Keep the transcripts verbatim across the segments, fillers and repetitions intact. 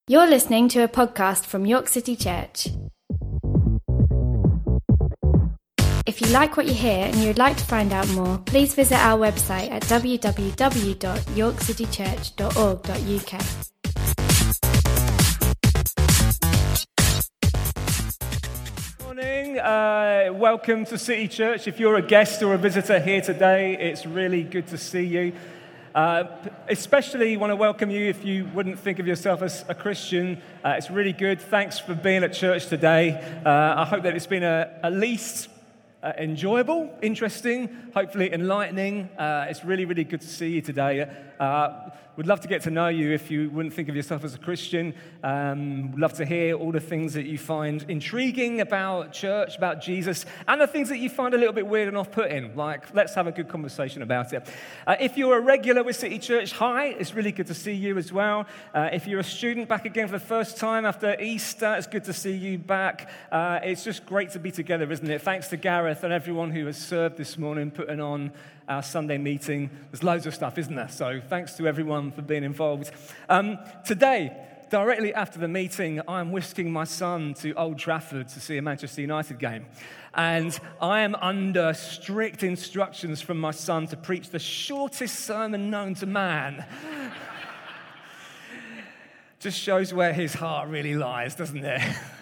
You're listening to a podcast from York City Church. If you like what you hear and you'd like to find out more, please visit our website at w w w dot york city church dot org dot u k. Morning, uh, welcome to City Church. If you're a guest or a visitor here today, it's really good to see you. Uh, especially want to welcome you if you wouldn't think of yourself as a Christian. Uh, it's really good. Thanks for being at church today. Uh, I hope that it's been a, at least uh, enjoyable, interesting, hopefully enlightening. Uh, it's really, really good to see you today. Uh, We'd love to get to know you if you wouldn't think of yourself as a Christian. Um, we'd love to hear all the things that you find intriguing about church, about Jesus, and the things that you find a little bit weird and off-putting. Like, let's have a good conversation about it. Uh, if you're a regular with City Church, hi, it's really good to see you as well. Uh, if you're a student back again for the first time after Easter, it's good to see you back. Uh, it's just great to be together, isn't it? Thanks to Gareth and everyone who has served this morning, putting on our Sunday meeting. There's loads of stuff, isn't there? So thanks to everyone for being involved. Um, today, directly after the meeting, I'm whisking my son to Old Trafford to see a Manchester United game. And I am under strict instructions from my son to preach the shortest sermon known to man. Just shows where his heart really lies, doesn't it?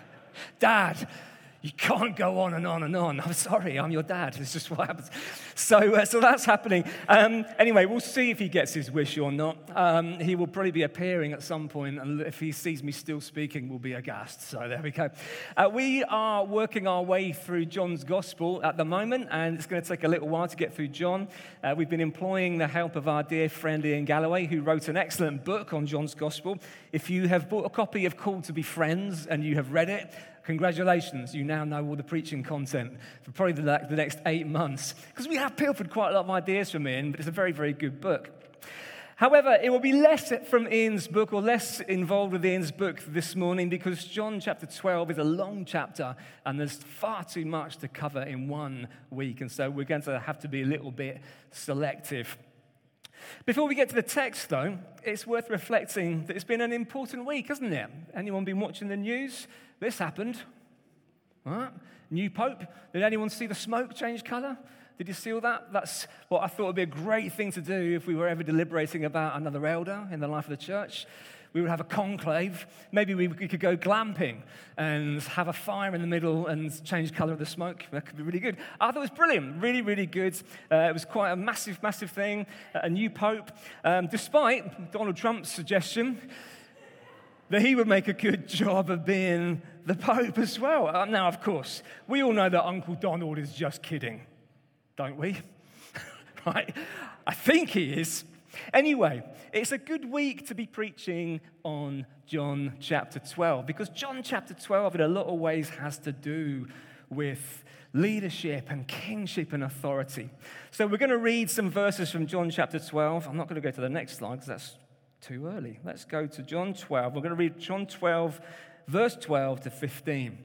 Dad, you can't go on and on and on. I'm sorry, I'm your dad. It's just what happens. So, uh, so that's happening. Um, anyway, we'll see if he gets his wish or not. Um, he will probably be appearing at some point, and if he sees me still speaking, we'll be aghast. So there we go. Uh, we are working our way through John's Gospel at the moment, and it's going to take a little while to get through John. Uh, we've been employing the help of our dear friend Ian Galloway, who wrote an excellent book on John's Gospel. If you have bought a copy of Called to be Friends and you have read it, congratulations, you now know all the preaching content for probably the, the next eight months. Because we have pilfered quite a lot of ideas from Ian, but it's a very, very good book. However, it will be less from Ian's book or less involved with Ian's book this morning because John chapter twelve is a long chapter and there's far too much to cover in one week. And so we're going to have to be a little bit selective. Before we get to the text, though, it's worth reflecting that it's been an important week, hasn't it? Anyone been watching the news? This happened. All right. New Pope. Did anyone see the smoke change colour? Did you see all that? That's what I thought would be a great thing to do if we were ever deliberating about another elder in the life of the church. We would have a conclave. Maybe we could go glamping and have a fire in the middle and change colour of the smoke. That could be really good. I thought it was brilliant, really, really good. Uh, it was quite a massive, massive thing. A new pope, um, despite Donald Trump's suggestion that he would make a good job of being the pope as well. Uh, now, of course, we all know that Uncle Donald is just kidding, don't we? Right? I think he is. Anyway, it's a good week to be preaching on John chapter twelve because John chapter twelve in a lot of ways has to do with leadership and kingship and authority. So we're going to read some verses from John chapter twelve. I'm not going to go to the next slide because that's too early. Let's go to John twelve. We're going to read John twelve, verse twelve to fifteen.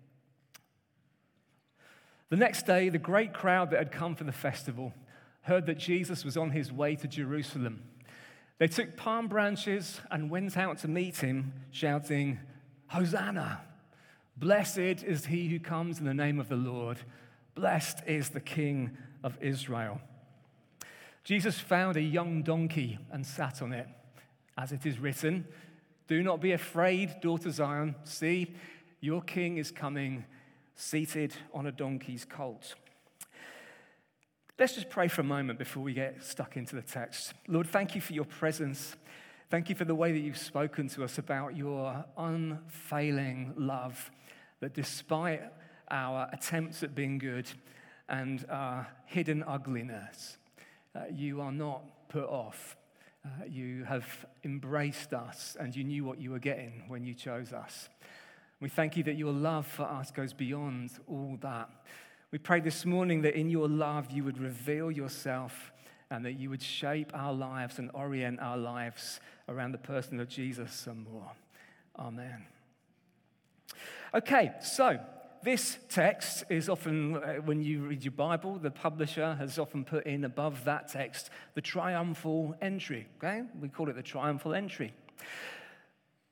The next day, the great crowd that had come for the festival heard that Jesus was on his way to Jerusalem. They took palm branches and went out to meet him, shouting, "Hosanna! Blessed is he who comes in the name of the Lord. Blessed is the King of Israel." Jesus found a young donkey and sat on it. As it is written, "Do not be afraid, daughter Zion. See, your king is coming, seated on a donkey's colt." Let's just pray for a moment before we get stuck into the text. Lord, thank you for your presence. Thank you for the way that you've spoken to us about your unfailing love, that despite our attempts at being good and our hidden ugliness, uh, you are not put off. Uh, you have embraced us and you knew what you were getting when you chose us. We thank you that your love for us goes beyond all that. We pray this morning that in your love you would reveal yourself and that you would shape our lives and orient our lives around the person of Jesus some more. Amen. Okay, so this text is often, uh, when you read your Bible, the publisher has often put in above that text the triumphal entry, okay? We call it the triumphal entry.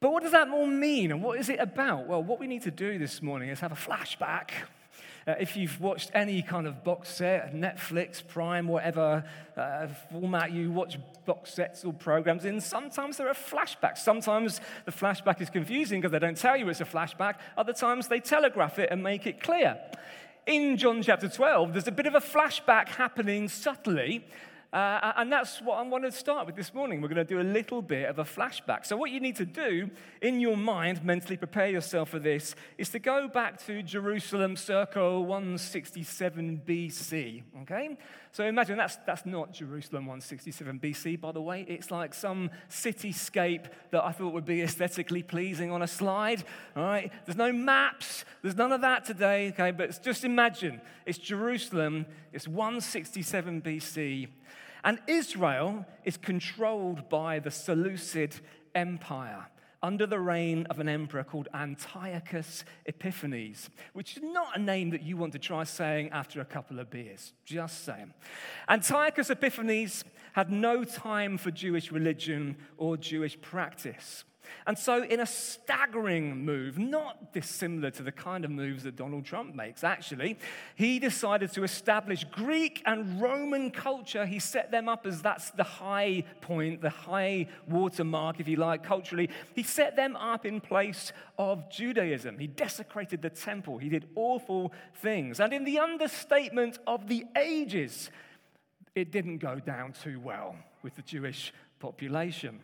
But what does that all mean, and what is it about? Well, what we need to do this morning is have a flashback. Uh, if you've watched any kind of box set, Netflix, Prime, whatever uh, format you watch box sets or programs in, sometimes there are flashbacks. Sometimes the flashback is confusing because they don't tell you it's a flashback. Other times they telegraph it and make it clear. In John chapter twelve, there's a bit of a flashback happening subtly. Uh, and that's what I want to start with this morning. We're going to do a little bit of a flashback. So what you need to do in your mind, mentally prepare yourself for this, is to go back to Jerusalem circa one sixty-seven B C, okay? So imagine that's that's not Jerusalem one sixty-seven B C, by the way. It's like some cityscape that I thought would be aesthetically pleasing on a slide, all right? There's no maps. There's none of that today, okay? But just imagine it's Jerusalem. It's one sixty-seven B C. And Israel is controlled by the Seleucid Empire under the reign of an emperor called Antiochus Epiphanes, which is not a name that you want to try saying after a couple of beers, just saying. Antiochus Epiphanes had no time for Jewish religion or Jewish practice. And so in a staggering move, not dissimilar to the kind of moves that Donald Trump makes, actually, he decided to establish Greek and Roman culture. He set them up as that's the high point, the high watermark, if you like, culturally. He set them up in place of Judaism. He desecrated the temple. He did awful things. And in the understatement of the ages, it didn't go down too well with the Jewish population.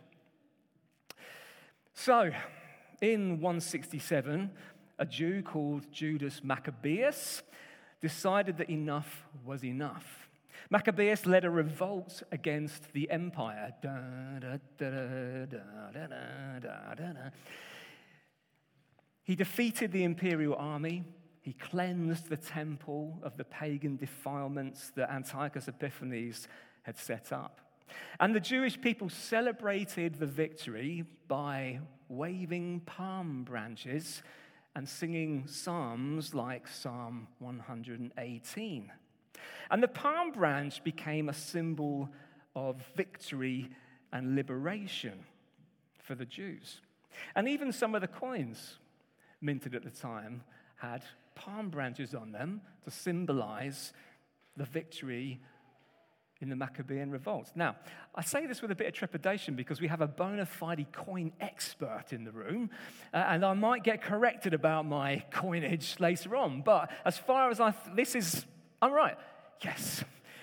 So, in one sixty-seven, a Jew called Judas Maccabeus decided that enough was enough. Maccabeus led a revolt against the empire. Da, da, da, da, da, da, da, da. He defeated the imperial army. He cleansed the temple of the pagan defilements that Antiochus Epiphanes had set up. And the Jewish people celebrated the victory by waving palm branches and singing psalms like Psalm one eighteen. And the palm branch became a symbol of victory and liberation for the Jews. And even some of the coins minted at the time had palm branches on them to symbolize the victory in the Maccabean revolt. Now, I say this with a bit of trepidation because we have a bona fide coin expert in the room, uh, and I might get corrected about my coinage later on, but as far as I, th- this is, I'm right. Yes.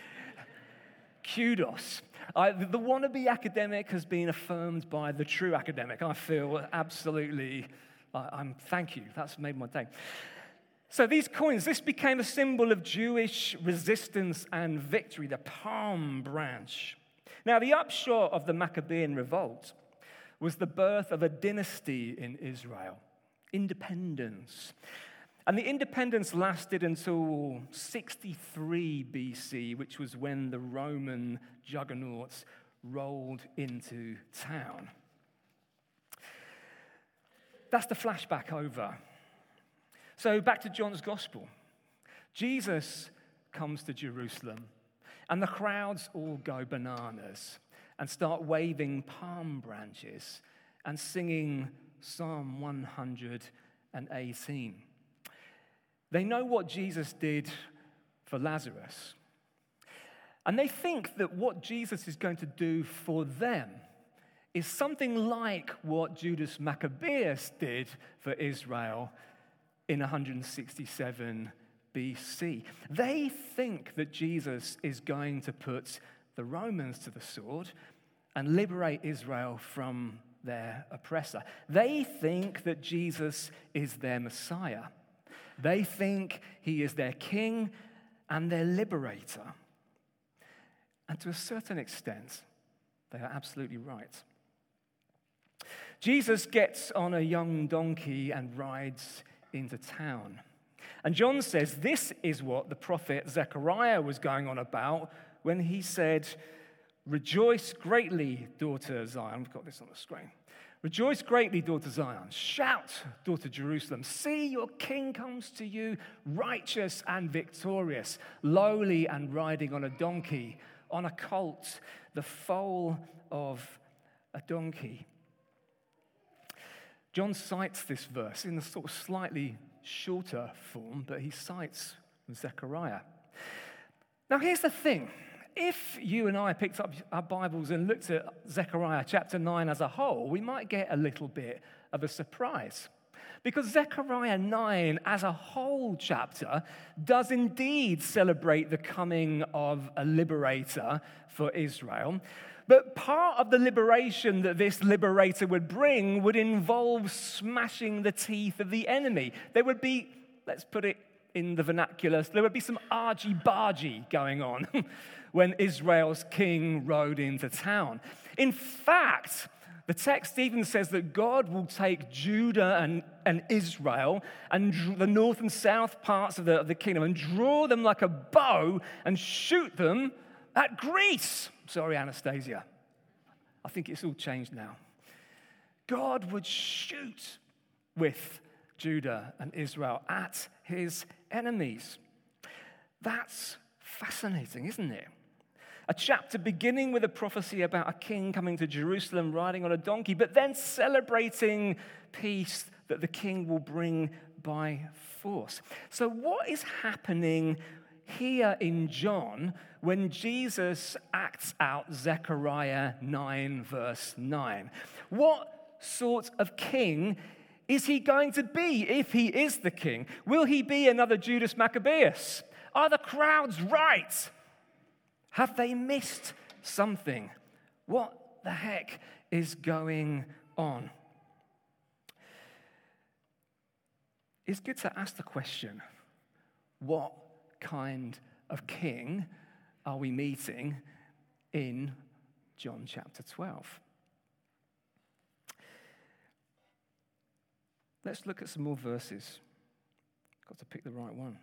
Kudos. I, the wannabe academic has been affirmed by the true academic. I feel absolutely, I, I'm, thank you. That's made my day. So these coins, this became a symbol of Jewish resistance and victory, the palm branch. Now, the upshot of the Maccabean revolt was the birth of a dynasty in Israel, independence. And the independence lasted until sixty-three B C, which was when the Roman juggernauts rolled into town. That's the flashback over. So back to John's gospel. Jesus comes to Jerusalem, and the crowds all go bananas and start waving palm branches and singing Psalm one eighteen. They know what Jesus did for Lazarus, and they think that what Jesus is going to do for them is something like what Judas Maccabeus did for Israel in one sixty-seven B C. They think that Jesus is going to put the Romans to the sword and liberate Israel from their oppressor. They think that Jesus is their Messiah. They think he is their king and their liberator. And to a certain extent, they are absolutely right. Jesus gets on a young donkey and rides into town. And John says this is what the prophet Zechariah was going on about when he said, "Rejoice greatly, daughter Zion." We've got this on the screen. "Rejoice greatly, daughter Zion. Shout, daughter Jerusalem. See, your king comes to you, righteous and victorious, lowly and riding on a donkey, on a colt, the foal of a donkey." John cites this verse in a sort of slightly shorter form, but he cites Zechariah. Now, here's the thing. If you and I picked up our Bibles and looked at Zechariah chapter nine as a whole, we might get a little bit of a surprise. Because Zechariah nine as a whole chapter does indeed celebrate the coming of a liberator for Israel. But part of the liberation that this liberator would bring would involve smashing the teeth of the enemy. There would be, let's put it in the vernacular, there would be some argy-bargy going on when Israel's king rode into town. In fact, the text even says that God will take Judah and, and Israel and the north and south parts of the, of the kingdom and draw them like a bow and shoot them at Greece. Sorry, Anastasia. I think it's all changed now. God would shoot with Judah and Israel at his enemies. That's fascinating, isn't it? A chapter beginning with a prophecy about a king coming to Jerusalem riding on a donkey, but then celebrating peace that the king will bring by force. So what is happening here in John when Jesus acts out Zechariah nine, verse nine? What sort of king is he going to be if he is the king? Will he be another Judas Maccabeus? Are the crowds right? Have they missed something? What the heck is going on? It's good to ask the question, what kind of king are we meeting in John chapter twelve? Let's look at some more verses. Got to pick the right one.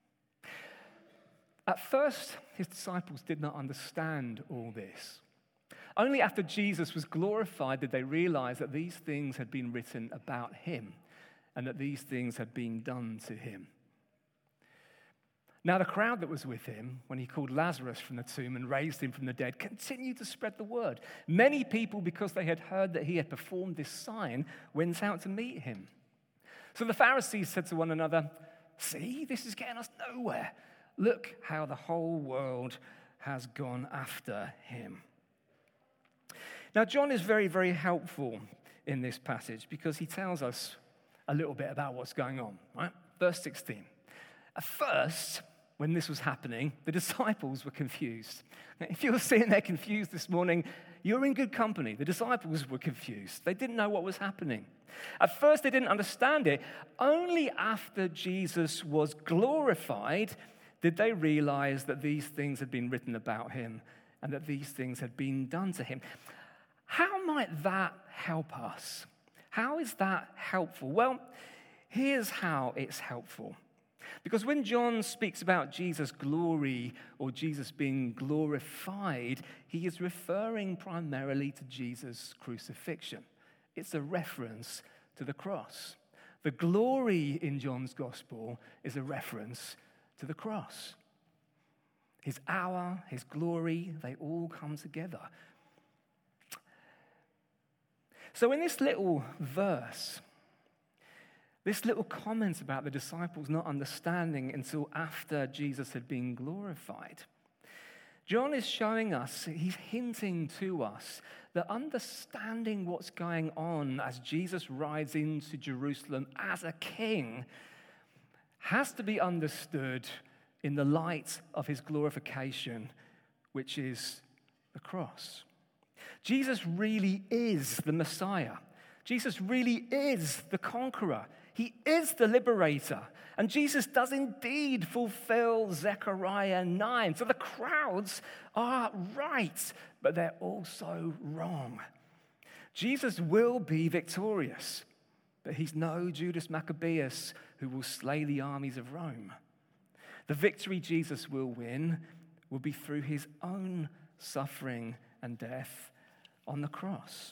At first, his disciples did not understand all this. Only after Jesus was glorified did they realize that these things had been written about him and that these things had been done to him. Now, the crowd that was with him when he called Lazarus from the tomb and raised him from the dead continued to spread the word. Many people, because they had heard that he had performed this sign, went out to meet him. So the Pharisees said to one another, "See, this is getting us nowhere. Look how the whole world has gone after him." Now, John is very, very helpful in this passage because he tells us a little bit about what's going on, right? Verse sixteen. At first, when this was happening, the disciples were confused. Now, if you're sitting there confused this morning, you're in good company. The disciples were confused. They didn't know what was happening. At first, they didn't understand it. Only after Jesus was glorified did they realize that these things had been written about him and that these things had been done to him. How might that help us? How is that helpful? Well, here's how it's helpful. Because when John speaks about Jesus' glory or Jesus being glorified, he is referring primarily to Jesus' crucifixion. It's a reference to the cross. The glory in John's gospel is a reference to the cross. His hour, his glory, they all come together. So in this little verse, this little comment about the disciples not understanding until after Jesus had been glorified, John is showing us, he's hinting to us that understanding what's going on as Jesus rides into Jerusalem as a king has to be understood in the light of his glorification, which is the cross. Jesus really is the Messiah. Jesus really is the conqueror. He is the liberator. And Jesus does indeed fulfill Zechariah nine. So the crowds are right, but they're also wrong. Jesus will be victorious, but he's no Judas Maccabeus who will slay the armies of Rome. The victory Jesus will win will be through his own suffering and death on the cross.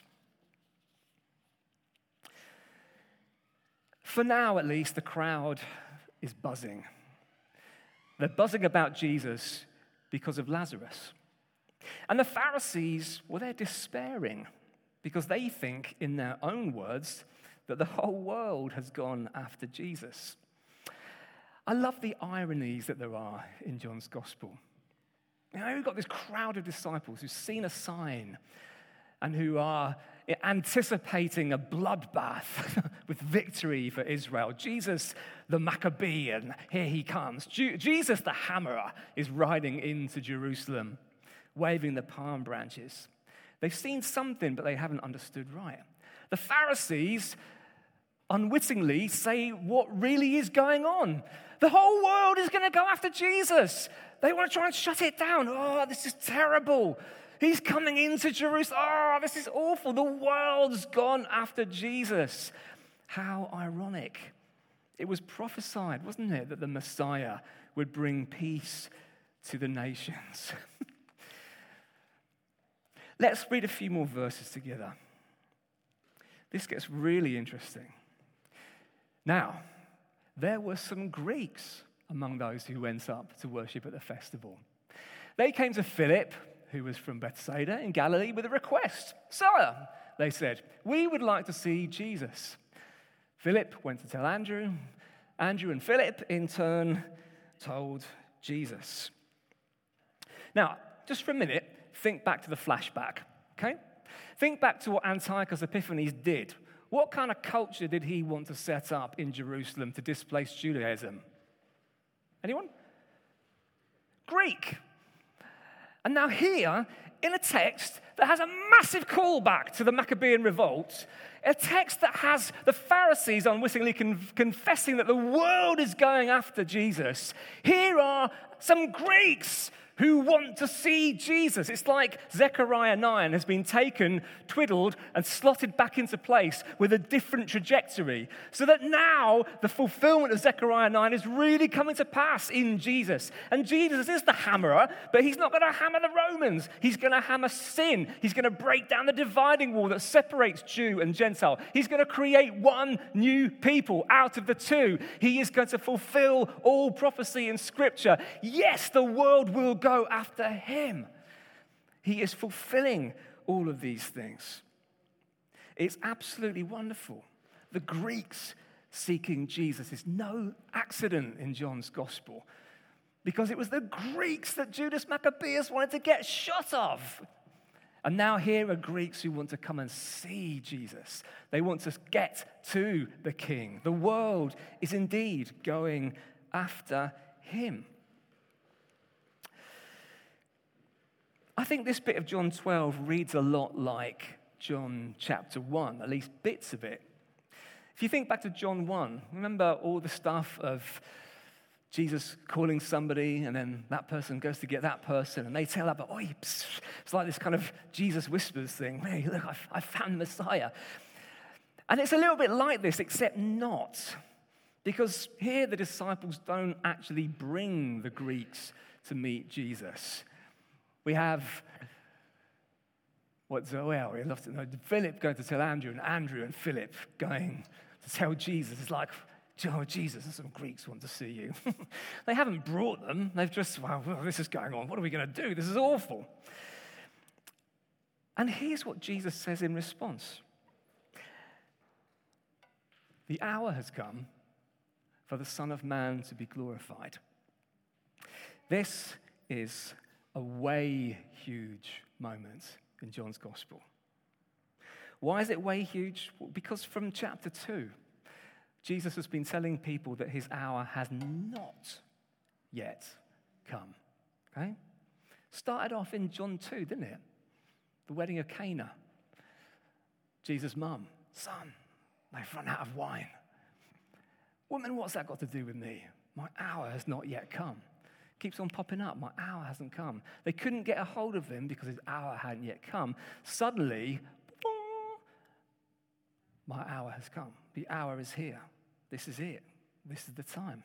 For now, at least, the crowd is buzzing. They're buzzing about Jesus because of Lazarus. And the Pharisees, well, they're despairing because they think, in their own words, that the whole world has gone after Jesus. I love the ironies that there are in John's gospel. You know, we've got this crowd of disciples who've seen a sign and who are anticipating a bloodbath with victory for Israel. Jesus, the Maccabean, here he comes. Je- Jesus, the hammerer, is riding into Jerusalem, waving the palm branches. They've seen something, but they haven't understood right. The Pharisees unwittingly say what really is going on. The whole world is going to go after Jesus. They want to try and shut it down. Oh, this is terrible. He's coming into Jerusalem. Oh, this is awful. The world's gone after Jesus. How ironic. It was prophesied, wasn't it, that the Messiah would bring peace to the nations. Let's read a few more verses together. This gets really interesting. Now, there were some Greeks among those who went up to worship at the festival. They came to Philip, who was from Bethsaida in Galilee, with a request. Sir, they said, we would like to see Jesus. Philip went to tell Andrew. Andrew and Philip, in turn, told Jesus. Now, just for a minute, think back to the flashback, okay? Think back to what Antiochus Epiphanes did. What kind of culture did he want to set up in Jerusalem to displace Judaism? Anyone? Greek. And now here, in a text that has a massive callback to the Maccabean revolt, a text that has the Pharisees unwittingly con- confessing that the world is going after Jesus, here are some Greeks who want to see Jesus. It's like Zechariah nine has been taken, twiddled, and slotted back into place with a different trajectory, so that now the fulfillment of Zechariah nine is really coming to pass in Jesus. And Jesus is the hammerer, but he's not going to hammer the Romans. He's going to hammer sin. He's going to break down the dividing wall that separates Jew and Gentile. He's going to create one new people out of the two. He is going to fulfill all prophecy in Scripture. Yes, the world will go after him. He is fulfilling all of these things. It's absolutely wonderful. The Greeks seeking Jesus is no accident in John's gospel, because it was the Greeks that Judas Maccabeus wanted to get shot of. And now here are Greeks who want to come and see Jesus. They want to get to the King. The world is indeed going after him. I think this bit of John twelve reads a lot like John chapter one, at least bits of it. If you think back to John one, remember all the stuff of Jesus calling somebody, and then that person goes to get that person, and they tell that, oh, it's like this kind of Jesus whispers thing. Hey, look, I've, I've found the Messiah. And it's a little bit like this, except not. Because here the disciples don't actually bring the Greeks to meet Jesus. We have what Zoel, we love to know, Philip going to tell Andrew, and Andrew and Philip going to tell Jesus. It's like, oh, Jesus, and some Greeks want to see you. They haven't brought them. They've just, well, well, this is going on. What are we going to do? This is awful. And here's what Jesus says in response. The hour has come for the Son of Man to be glorified. This is a way huge moment in John's gospel. Why is it way huge? Well, because from chapter two, Jesus has been telling people that his hour has not yet come. Okay? Started off in John two, didn't it? The wedding of Cana. Jesus' mum, son, they've run out of wine. Woman, what's that got to do with me? My hour has not yet come. Keeps on popping up. My hour hasn't come. They couldn't get a hold of him because his hour hadn't yet come. Suddenly, my hour has come. The hour is here. This is it. This is the time.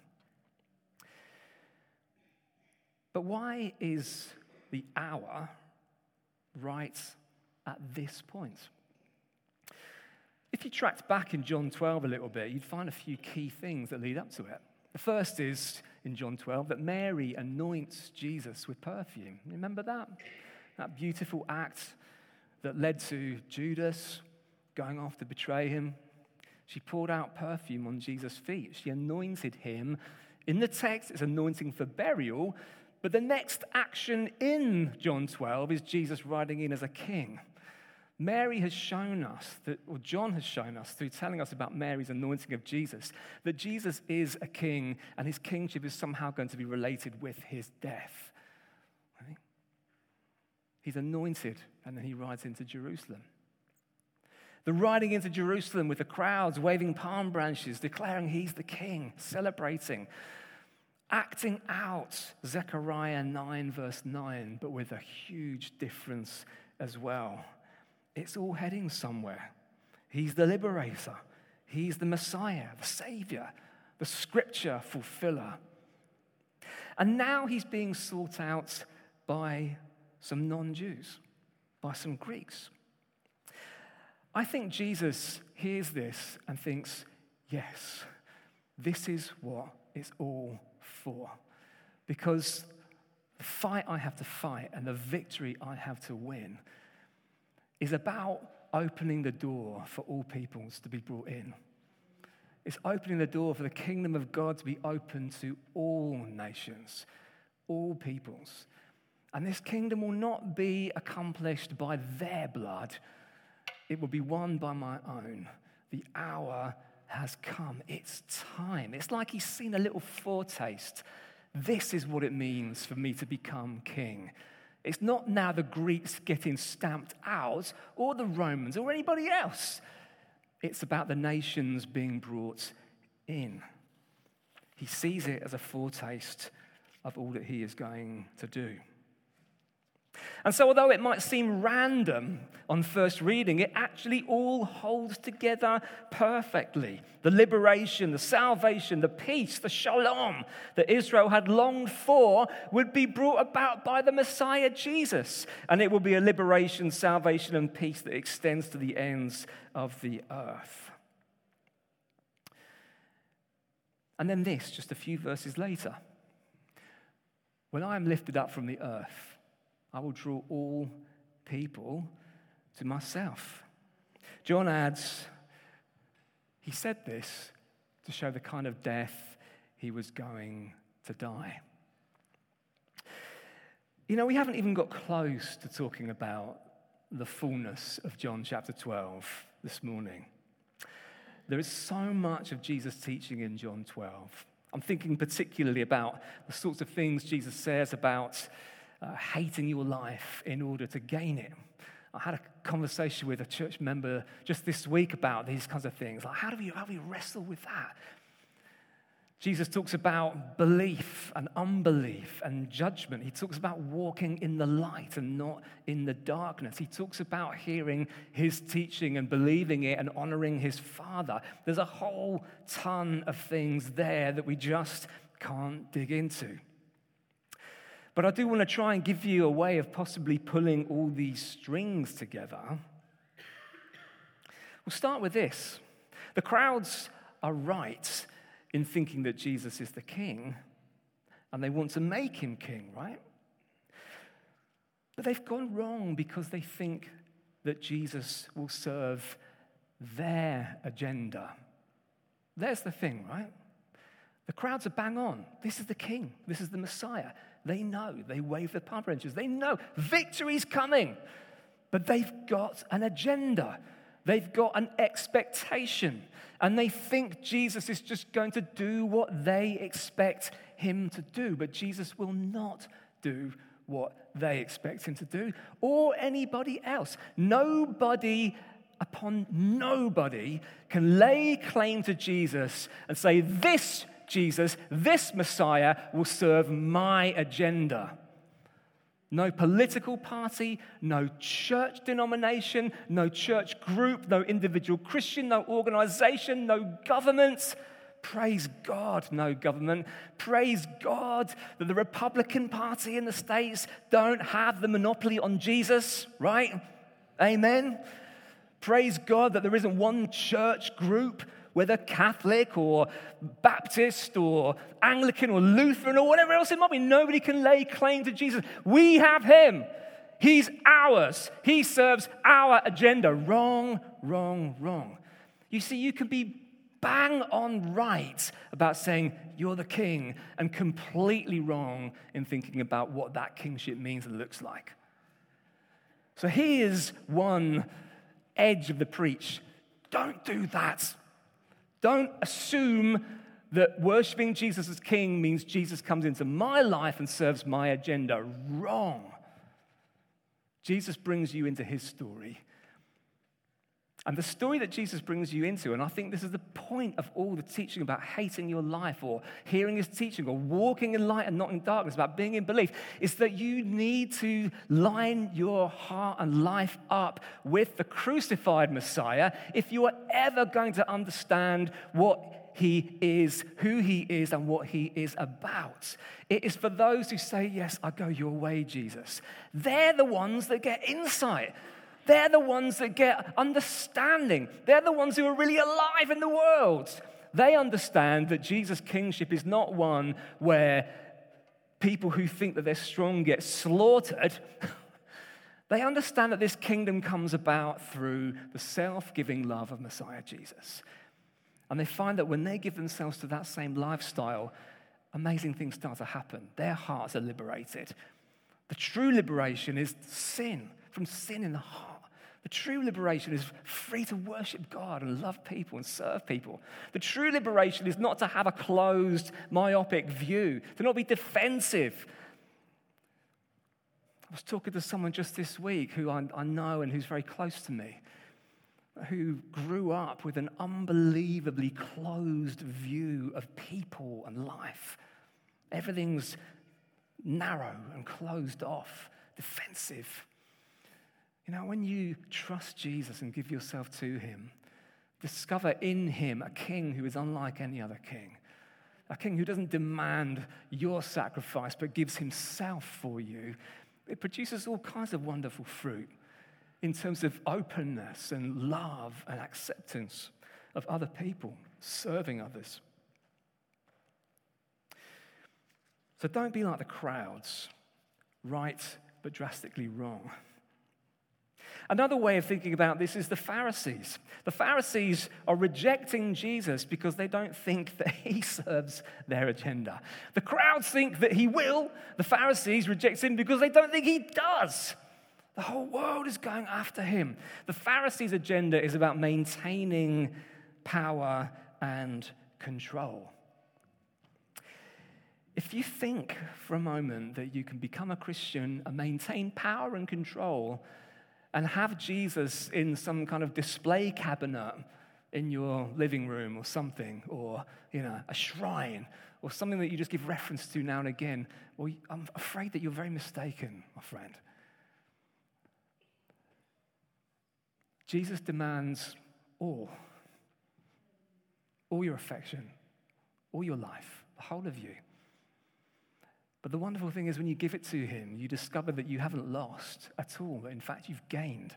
But why is the hour right at this point? If you tracked back in John twelve a little bit, you'd find a few key things that lead up to it. The first is, in John twelve, that Mary anoints Jesus with perfume. Remember that? That beautiful act that led to Judas going off to betray him. She poured out perfume on Jesus' feet. She anointed him. In the text, it's anointing for burial, but the next action in John twelve is Jesus riding in as a king. Mary has shown us, that, or John has shown us through telling us about Mary's anointing of Jesus, that Jesus is a king and his kingship is somehow going to be related with his death. Right? He's anointed and then he rides into Jerusalem. The riding into Jerusalem with the crowds waving palm branches, declaring he's the king, celebrating, acting out Zechariah nine verse nine, but with a huge difference as well. It's all heading somewhere. He's the liberator. He's the Messiah, the Savior, the scripture fulfiller. And now he's being sought out by some non-Jews, by some Greeks. I think Jesus hears this and thinks, yes, this is what it's all for. Because the fight I have to fight and the victory I have to win is about opening the door for all peoples to be brought in. It's opening the door for the kingdom of God to be open to all nations, all peoples. And this kingdom will not be accomplished by their blood. It will be won by my own. The hour has come. It's time. It's like he's seen a little foretaste. This is what it means for me to become king. It's not now the Greeks getting stamped out, or the Romans, or anybody else. It's about the nations being brought in. He sees it as a foretaste of all that he is going to do. And so although it might seem random on first reading, it actually all holds together perfectly. The liberation, the salvation, the peace, the shalom that Israel had longed for would be brought about by the Messiah Jesus. And it will be a liberation, salvation, and peace that extends to the ends of the earth. And then this, just a few verses later. When I am lifted up from the earth, I will draw all people to myself. John adds, he said this to show the kind of death he was going to die. You know, we haven't even got close to talking about the fullness of John chapter twelve this morning. There is so much of Jesus' teaching in John twelve. I'm thinking particularly about the sorts of things Jesus says about Uh, hating your life in order to gain it. I had a conversation with a church member just this week about these kinds of things. Like, how do we, how do we wrestle with that? Jesus talks about belief and unbelief and judgment. He talks about walking in the light and not in the darkness. He talks about hearing his teaching and believing it and honoring his Father. There's a whole ton of things there that we just can't dig into. But I do want to try and give you a way of possibly pulling all these strings together. We'll start with this. The crowds are right in thinking that Jesus is the king, and they want to make him king, right? But they've gone wrong because they think that Jesus will serve their agenda. There's the thing, right? The crowds are bang on. This is the king. This is the Messiah. They know. They wave their palm branches. They know victory's coming. But they've got an agenda. They've got an expectation. And they think Jesus is just going to do what they expect him to do. But Jesus will not do what they expect him to do, or anybody else. Nobody upon nobody can lay claim to Jesus and say, this Jesus, this Messiah will serve my agenda. No political party, no church denomination, no church group, no individual Christian, no organization, no government. Praise God, no government. Praise God that the Republican Party in the States don't have the monopoly on Jesus, right? Amen. Praise God that there isn't one church group, whether Catholic or Baptist or Anglican or Lutheran or whatever else it might be. Nobody can lay claim to Jesus. We have him. He's ours. He serves our agenda. Wrong, wrong, wrong. You see, you can be bang on right about saying you're the king and completely wrong in thinking about what that kingship means and looks like. So here's one edge of the preach. Don't do that. Don't assume that worshiping Jesus as king means Jesus comes into my life and serves my agenda. Wrong. Jesus brings you into his story. And the story that Jesus brings you into, and I think this is the point of all the teaching about hating your life or hearing his teaching or walking in light and not in darkness, about being in belief, is that you need to line your heart and life up with the crucified Messiah if you are ever going to understand what he is, who he is, and what he is about. It is for those who say, yes, I go your way, Jesus. They're the ones that get insight. They're the ones that get understanding. They're the ones who are really alive in the world. They understand that Jesus' kingship is not one where people who think that they're strong get slaughtered. They understand that this kingdom comes about through the self-giving love of Messiah Jesus. And they find that when they give themselves to that same lifestyle, amazing things start to happen. Their hearts are liberated. The true liberation is sin, from sin in the heart. The true liberation is free to worship God and love people and serve people. The true liberation is not to have a closed, myopic view, to not be defensive. I was talking to someone just this week who I, I know and who's very close to me, who grew up with an unbelievably closed view of people and life. Everything's narrow and closed off, defensive. You know, when you trust Jesus and give yourself to him, discover in him a king who is unlike any other king, a king who doesn't demand your sacrifice but gives himself for you, it produces all kinds of wonderful fruit in terms of openness and love and acceptance of other people, serving others. So don't be like the crowds, right but drastically wrong. Another way of thinking about this is the Pharisees. The Pharisees are rejecting Jesus because they don't think that he serves their agenda. The crowds think that he will. The Pharisees reject him because they don't think he does. The whole world is going after him. The Pharisees' agenda is about maintaining power and control. If you think for a moment that you can become a Christian and maintain power and control and have Jesus in some kind of display cabinet in your living room or something, or, you know, a shrine, or something that you just give reference to now and again, well, I'm afraid that you're very mistaken, my friend. Jesus demands all. All your affection, all your life, the whole of you. But the wonderful thing is when you give it to him, you discover that you haven't lost at all. In fact, you've gained.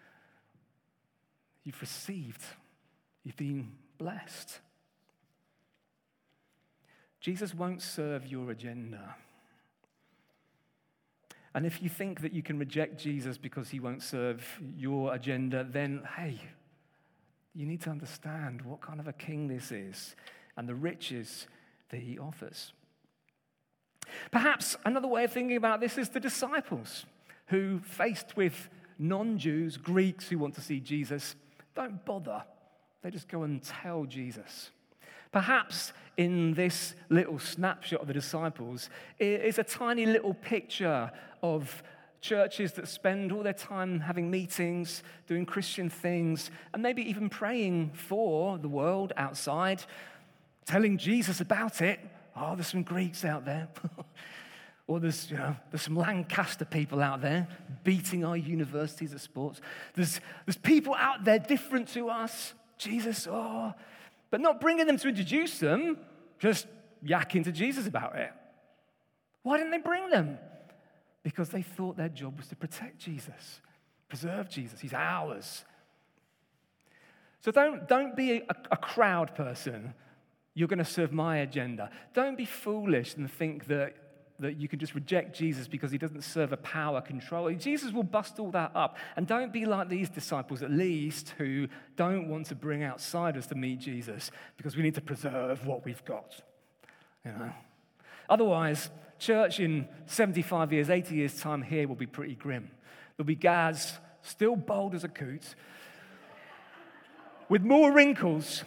You've received. You've been blessed. Jesus won't serve your agenda. And if you think that you can reject Jesus because he won't serve your agenda, then, hey, you need to understand what kind of a king this is and the riches that he offers. Perhaps another way of thinking about this is the disciples who, faced with non-Jews, Greeks who want to see Jesus, don't bother. They just go and tell Jesus. Perhaps in this little snapshot of the disciples is a tiny little picture of churches that spend all their time having meetings, doing Christian things, and maybe even praying for the world outside, telling Jesus about it. Oh, there's some Greeks out there. Or there's, you know, there's some Lancaster people out there beating our universities at sports. There's, there's people out there different to us. Jesus, oh. But not bringing them to introduce them, just yakking to Jesus about it. Why didn't they bring them? Because they thought their job was to protect Jesus, preserve Jesus. He's ours. So don't, don't be a, a crowd person. You're going to serve my agenda. Don't be foolish and think that that you can just reject Jesus because he doesn't serve a power control. Jesus will bust all that up. And don't be like these disciples, at least, who don't want to bring outsiders to meet Jesus because we need to preserve what we've got. You know? Otherwise, church in seventy-five years, eighty years' time here will be pretty grim. There'll be Gaz, still bold as a coot, with more wrinkles.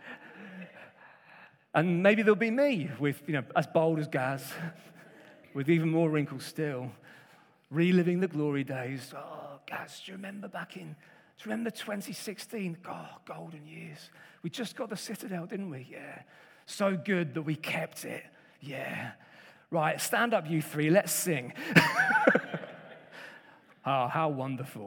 And maybe there'll be me with, you know, as bold as Gaz, with even more wrinkles still, reliving the glory days. Oh, Gaz, do you remember back in, do you remember twenty sixteen? Oh, golden years. We just got the Citadel, didn't we? Yeah. So good that we kept it. Yeah. Right, stand up, you three. Let's sing. Oh, how wonderful.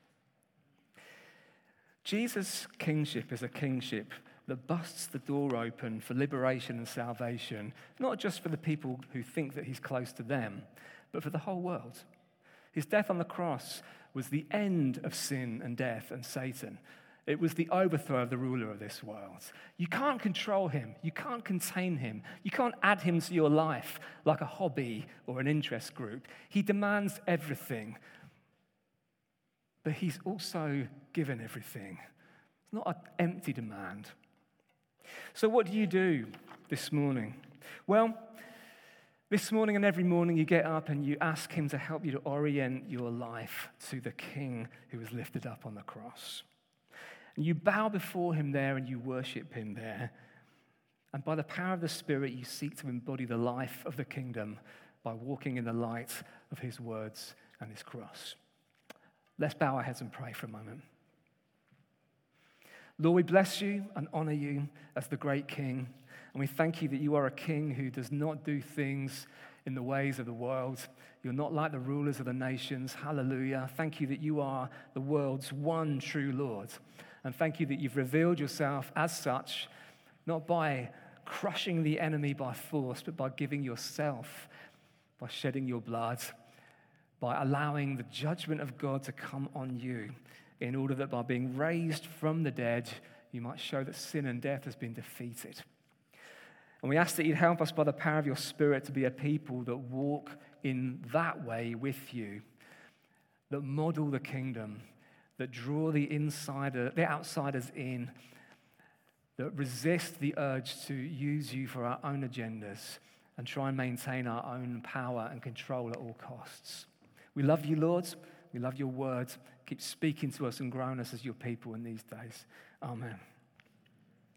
Jesus' kingship is a kingship that busts the door open for liberation and salvation, not just for the people who think that he's close to them, but for the whole world. His death on the cross was the end of sin and death and Satan. It was the overthrow of the ruler of this world. You can't control him. You can't contain him. You can't add him to your life like a hobby or an interest group. He demands everything, but he's also given everything. It's not an empty demand. So what do you do this morning? Well, this morning and every morning you get up and you ask him to help you to orient your life to the King who was lifted up on the cross. And you bow before him there and you worship him there. And by the power of the Spirit, you seek to embody the life of the kingdom by walking in the light of his words and his cross. Let's bow our heads and pray for a moment. Lord, we bless you and honor you as the great King. And we thank you that you are a King who does not do things in the ways of the world. You're not like the rulers of the nations. Hallelujah. Thank you that you are the world's one true Lord. And thank you that you've revealed yourself as such, not by crushing the enemy by force, but by giving yourself, by shedding your blood, by allowing the judgment of God to come on you, in order that by being raised from the dead, you might show that sin and death has been defeated. And we ask that you'd help us by the power of your Spirit to be a people that walk in that way with you, that model the kingdom, that draw the insider, the outsiders in, that resist the urge to use you for our own agendas and try and maintain our own power and control at all costs. We love you, Lord. We love your word. Keep speaking to us and growing us as your people in these days. Amen.